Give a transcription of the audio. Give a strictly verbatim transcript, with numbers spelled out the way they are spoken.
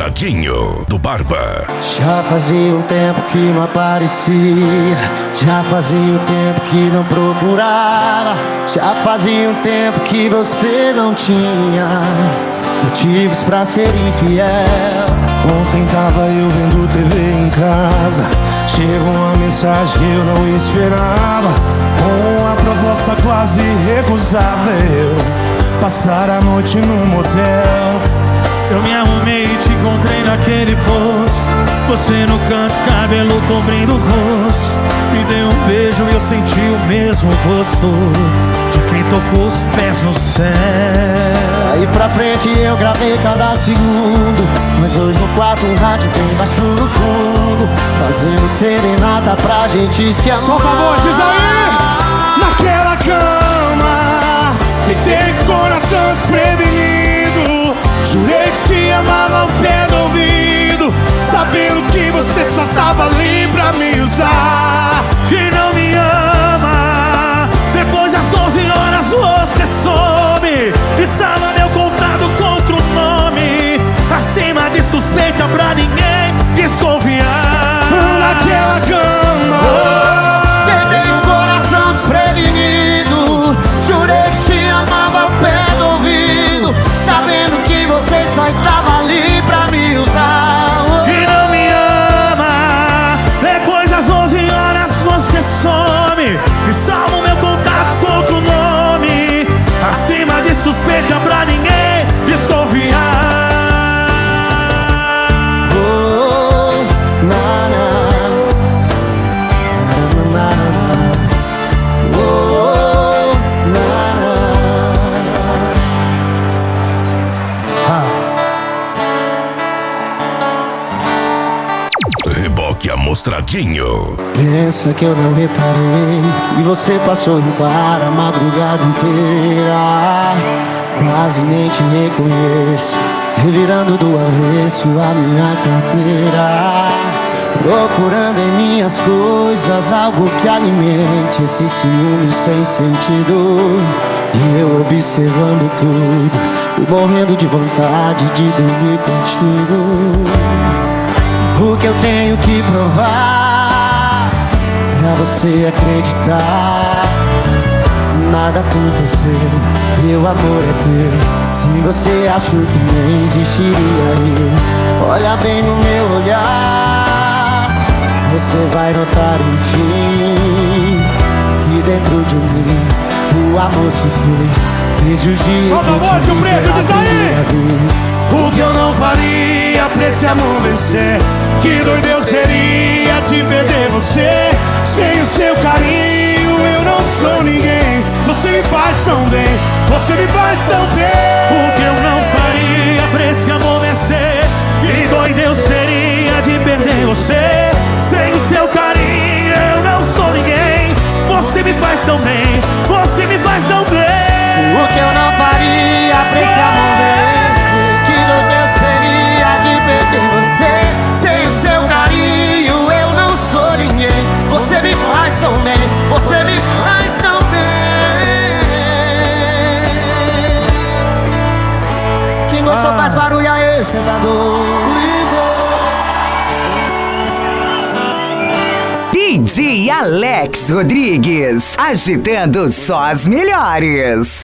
Mostradinho do Barba. Já fazia um tempo que não aparecia, já fazia um tempo que não procurava, já fazia um tempo que você não tinha motivos pra ser infiel. Ontem tava eu vendo T V em casa, chegou uma mensagem que eu não esperava, com uma proposta quase recusável, passar a noite num motel. Eu me arrumei e te encontrei naquele posto, você no canto, cabelo cobrindo o rosto. Me deu um beijo e eu senti o mesmo gosto de quem tocou os pés no céu. Aí pra frente eu gravei cada segundo, mas hoje no quarto um rádio bem baixo no fundo, fazendo serenata pra gente se amar. Solta a voz, diz aí! Naquela cama, deitei com o coração desprevenido, jurei que te amava ao pé do ouvido, sabendo que você só estava ali pra me usar. Que não me ama, depois das doze horas você some e salva meu contato contra o nome, acima de suspeita pra ninguém desconfiar. Naquela cama, Deitei um coração desprevenido, jurei que te amava ao pé do ouvido, sabendo que você só estava ali pra me usar. Que não me ama, depois das onze horas você some e salva o meu contato contra o nome, acima de suspeita pra ninguém desconfiar. Oh, na, na, na, na, na. Oh, na, Reboque Amostradinho. Pensa que eu não reparei e você passou embora a madrugada inteira, quase nem te reconheço, revirando do avesso a minha carteira, procurando em minhas coisas algo que alimente esse ciúme sem sentido. E eu observando tudo e morrendo de vontade de dormir contigo. O que eu tenho que provar pra você acreditar? Nada aconteceu, meu amor é teu. Se você achou que nem existiria eu, olha bem no meu olhar, você vai notar enfim que dentro de mim o amor se fez desde o dia solta a que eu voz, te o vi preto, pela diz aí! primeira vez. o que eu não faria pra esse amor vencer? Que doido eu seria de perder você. Sem o seu carinho eu não sou ninguém. Você me faz tão bem, você me faz tão bem. O que eu não faria pra esse amor vencer? Que doido eu seria de perder você. Sem o seu carinho eu não sou ninguém. Você me faz tão bem, você me faz tão bem. O que eu não faria pra esse amor vencer? Que doido eu seria de perder você. Sem o seu carinho eu não sou ninguém. Você me faz tão bem, você me faz tão bem. Quem gostou faz barulho aí, cê tá doido. D J Alex Rodrigues, agitando só as melhores.